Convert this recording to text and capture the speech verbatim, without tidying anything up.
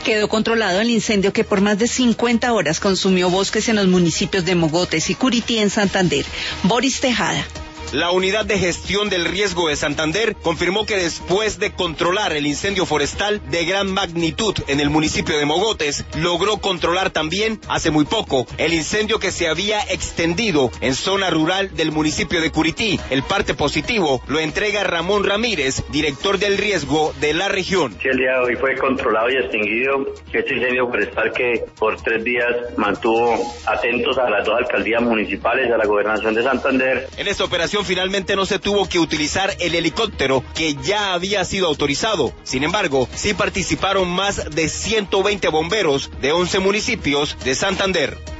Quedó controlado el incendio que por más de cincuenta horas consumió bosques en los municipios de Mogotes y Curití en Santander. Boris Tejada. La Unidad de Gestión del Riesgo de Santander confirmó que después de controlar el incendio forestal de gran magnitud en el municipio de Mogotes, logró controlar también hace muy poco el incendio que se había extendido en zona rural del municipio de Curití. El parte positivo lo entrega Ramón Ramírez, director del riesgo de la región. Sí, el día de hoy fue controlado y extinguido este incendio forestal que por tres días mantuvo atentos a las dos alcaldías municipales, a la gobernación de Santander. En esta operación finalmente no se tuvo que utilizar el helicóptero que ya había sido autorizado. Sin embargo, sí participaron más de ciento veinte bomberos de once municipios de Santander.